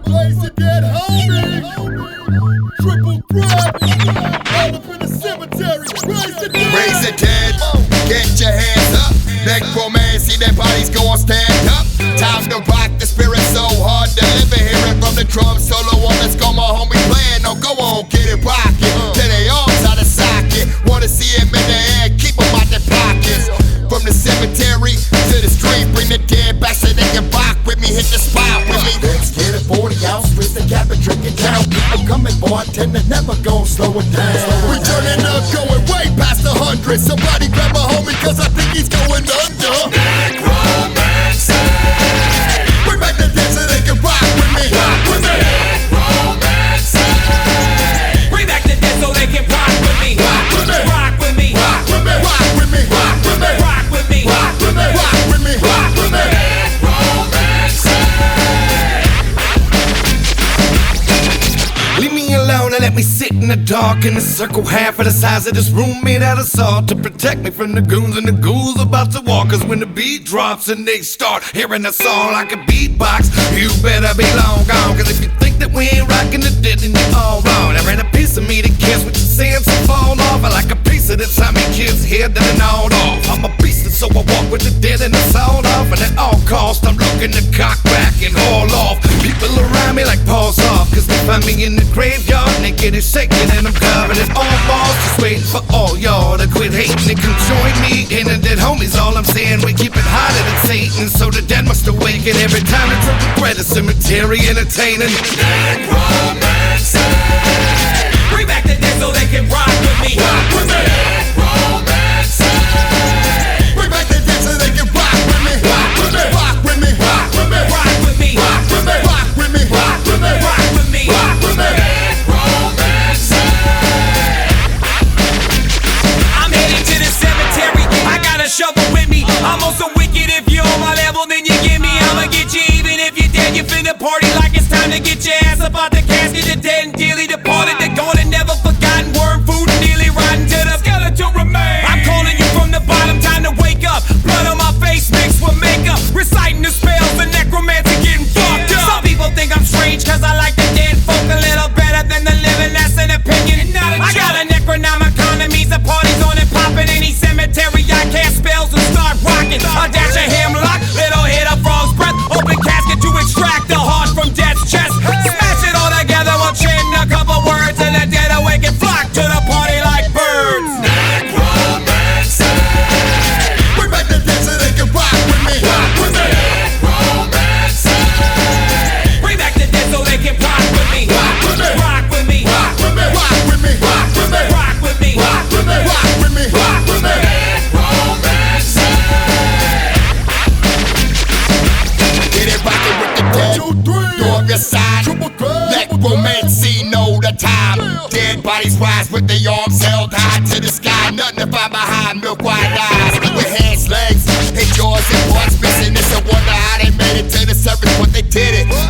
Raise it dead, homie. Triple threat. All up in the cemetery. Raise the dead. Get your hands up. Necromancy, their bodies gon' stand up. Time to rock the spirit so hard to live it. Hear it from the drum solo on. Let's go, my homie playing. No, go on, get it rockin'. Till they arms out of socket. Wanna see him in the air, keep him out their pockets. From the cemetery to the street, bring the dead back so they can rock with me. Hit the spot with me. Let's get a 40 ounce, twist the cap and drink it down. I'm coming, bartender, never gon' slow it down. We turning up, going way past 100. Somebody grab a homie, cause I think he's going under. Necromancy. Bring back the dead so they can rock with me. Rock with me. Necromancy. Bring back the dead so they can rock with me. Rock with me. Rock with me. Rock with me. Rock with me. Rock with me. Rock with me. Rock with me. Rock with me. Rock with me. Necromancy. Leave me alone and let me sit in the dark in a circle half of the size of this room made out of salt to protect me from the goons and the ghouls about to walk. Cause when the beat drops and they start hearing a song like a beatbox, you better be long gone. Cause if you think that we ain't rocking the dead, then you're all wrong. There ain't a piece of me that cares what you're saying, so fall off. I like a piece of the time me kids head that are gnawed off. I'm a beast and so I walk with the dead and it's all off. And at all costs I'm looking to cock back and haul off. People around me like paws off, cause they find me in the graveyard naked and shaking and I'm covered in all balls. Just waiting for all y'all to quit hating and come join me in the dead homies. All I'm saying, we keep it hotter than Satan, so the dead must awaken every time it's a regret. A cemetery entertaining. Necromancy. Bring back the dead so they can rock with me. Rock with me. Necromancy. Bring back the dead so they can rock with me. Rock with me. Rock with me. Rock with me. Rock with me. Rock with me. Rock with me. Rock with me. Rock with me. Rock with me. Necromancy. I'm headed to the cemetery. I got a shovel with me. I'm also wicked. If you're on my level, then you give me. I'ma get you even if you're dead. You finna party like it's time to get your ass up out the casket. The dead and dearly departed. They're gone and never forgotten. Worm food and nearly rotten to the skeletal remains. I'm calling you from the bottom. Time to wake up. Blood on my face mixed with makeup. Reciting the spells. The necromancer getting fucked up. Some people think I'm strange cause I like the dead folk a little better than the living. That's an opinion. I got a necronomicon. That means the party's on and popping. Any cemetery I cast spells and start rocking. A dash of hemlock, little hit of frog's breath. Open casket to extract the heart from death's chest. Smash it all together while chanting a couple words. And the dead awake and flock to the party like birds. Necromancy. Bring back the dead so they can rock with me. Rock with me. Necromancy. Bring back the dead so they can rock with me. Rock with me. Rock with me. Rock with me. Rock with me. Rock with me. Rock with me. Rock with me. Rock with me. Rock with me. Necromancy. Get it rockin' with the dead. 2, 3. Throw up your side. Triple threat. Necromancy, know the time. Dead bodies rise with their arms held high to the sky. Nothing to find behind milk white eyes. With hands, legs, and jaws and parts missing. It's a wonder how they made it to the surface, but they did it.